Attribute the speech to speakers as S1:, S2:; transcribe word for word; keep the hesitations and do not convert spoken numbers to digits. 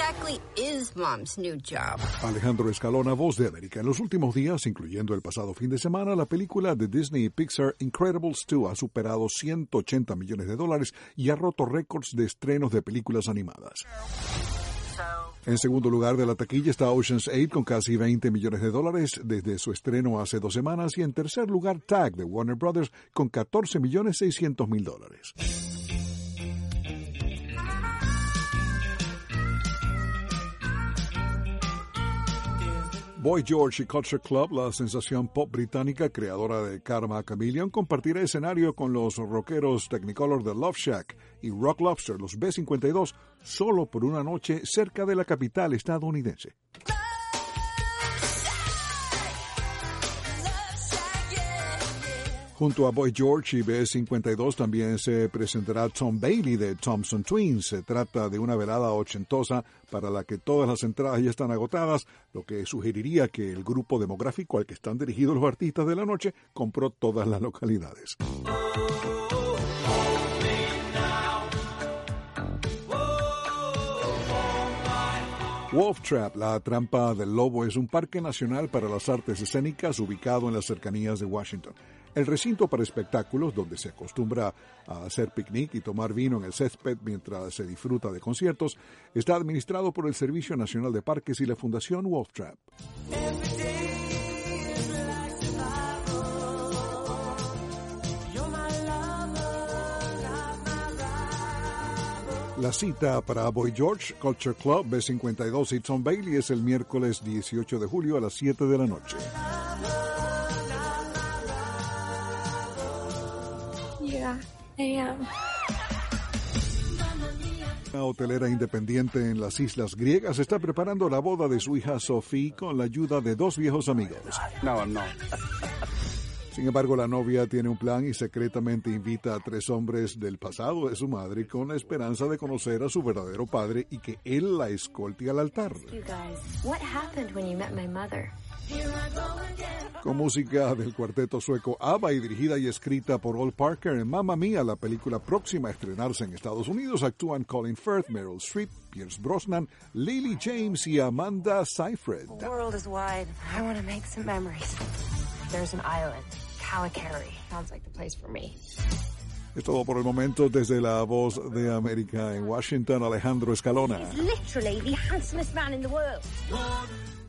S1: exactly is Mom's new job?
S2: Alejandro Escalona, Voz de América. En los últimos días, incluyendo el pasado fin de semana, la película de Disney y Pixar Incredibles dos ha superado ciento ochenta millones de dólares y ha roto récords de estrenos de películas animadas. En segundo lugar de la taquilla está Ocean's ocho con casi veinte millones de dólares desde su estreno hace dos semanas y en tercer lugar Tag de Warner Brothers con catorce millones seiscientos mil dólares. Boy George y Culture Club, la sensación pop británica creadora de Karma Chameleon, compartirá escenario con los rockeros Technicolor de Love Shack y Rock Lobster, los B cincuenta y dos, solo por una noche cerca de la capital estadounidense. Junto a Boy George y B cincuenta y dos también se presentará Tom Bailey de Thompson Twins. Se trata de una velada ochentosa para la que todas las entradas ya están agotadas, lo que sugeriría que el grupo demográfico al que están dirigidos los artistas de la noche compró todas las localidades. Wolf Trap, la trampa del lobo, es un parque nacional para las artes escénicas ubicado en las cercanías de Washington. El recinto para espectáculos, donde se acostumbra a hacer picnic y tomar vino en el césped mientras se disfruta de conciertos, está administrado por el Servicio Nacional de Parques y la Fundación Wolf Trap. La cita para Boy George, Culture Club, B cincuenta y dos y Tom Bailey es el miércoles dieciocho de julio a las siete de la noche.
S3: Yeah, I am.
S2: Una hotelera independiente en las islas griegas está preparando la boda de su hija Sophie con la ayuda de dos viejos amigos.
S4: No, no.
S2: Sin embargo, la novia tiene un plan y secretamente invita a tres hombres del pasado de su madre con la esperanza de conocer a su verdadero padre y que él la escolte al altar.
S3: You guys, what happened when you met my mother?
S2: Con música del cuarteto sueco ABBA y dirigida y escrita por Ol Parker, en Mamma Mia, la película próxima a estrenarse en Estados Unidos, actúan Colin Firth, Meryl Streep, Pierce Brosnan, Lily James y Amanda Seyfried.
S5: The world is wide. I want to make some memories. There's an island, Calicari. Sounds like the place for me.
S2: Es todo por el momento. Desde la Voz de América en Washington, Alejandro Escalona.
S1: He's literally the handsomest man in the world.